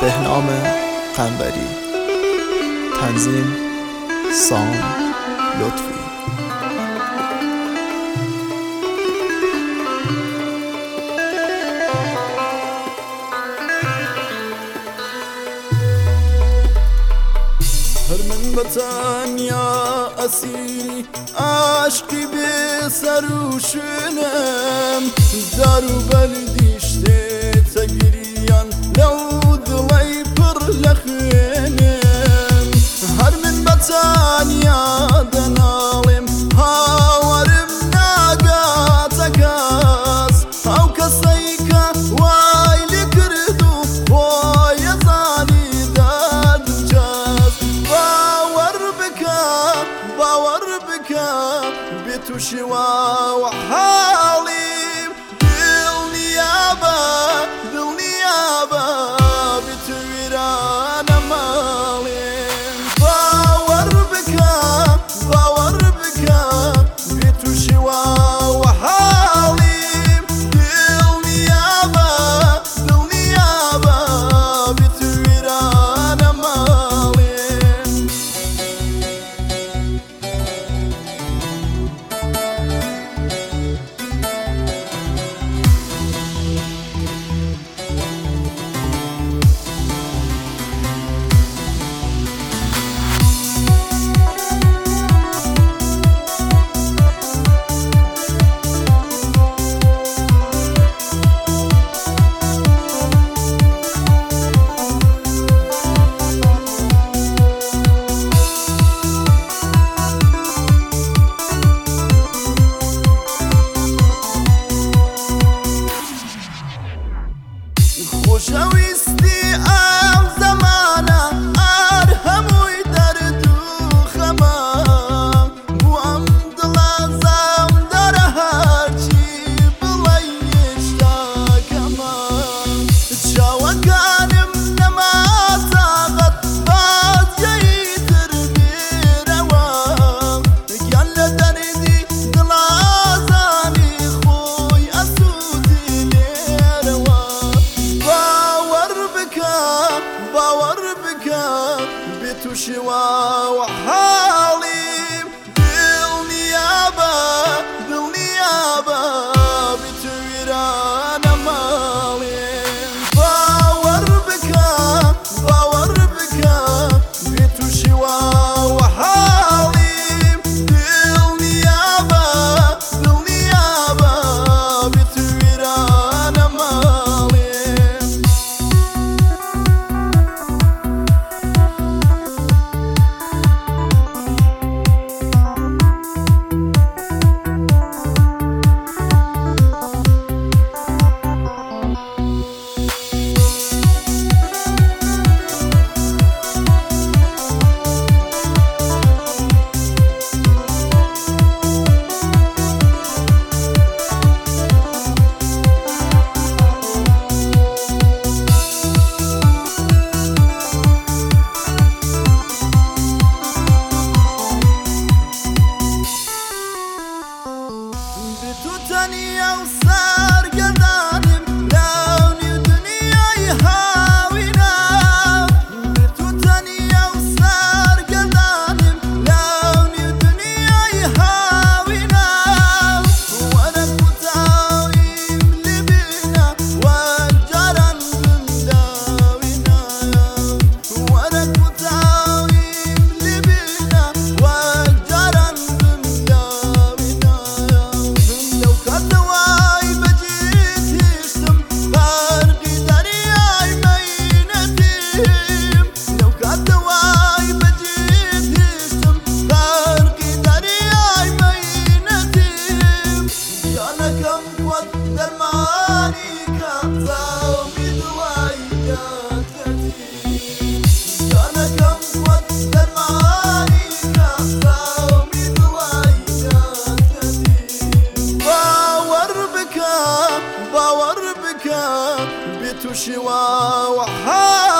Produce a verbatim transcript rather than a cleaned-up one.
بهنام قنبری. تنظیم سام لطفی. هر من بتانیا اسیری عشقی به سروشنم دارو بلدیشته تگریان لو دلی پر لخنم هر من بتانیا دنالم هاورم ناگاتکاس او کسیکا وایلی کردو وای زانی دادجاز باور بکا باور بکا بتو شوا وحالیم دل نیابا دل نیابا بتو ویران مالیم باور بکا باور بکا بتو شوا وحالیم دل نیابا دل نیابا بتو ویران مالیم خوشویستی ئەو زەمانە ئار هەمووی دەرد و خەمە بۆ ئەم دڵە زەمدەرە هەرچی بڵێ هێشتاکەمە چاوەکانم نەما تاقەت بەجێی تر بێرەوە گیان لە دەردی دڵازانی خۆی ئەسوودی لێرەوە باور بکا بتو شوا وحالیم دل نیابا دل نیابا بتو ویران مالیم باور بکا باور بکا بتو شوا وحالیم دل نیابا دل نیابا بتو ویران مالیم دنیا و سرگردانم لونی دنیای هاوینم به تو دنیا و سرگردانم لونی دنیای هاوینم وانا کتاویم لبینا وجران دنداوینا وانا کتاویم لبینا وجران دنداوینا لو كدواي بجيت هشتم فرقي درياي مينتيم لو كدواي بجيت هشتم فرقي درياي مينتيم يانا كم قدر ماني كظاوي دواي جاتتيم يانا كم قدر ماني كظاوي دواي جاتتيم باور بکا باور بکا بتو شوا وحالیم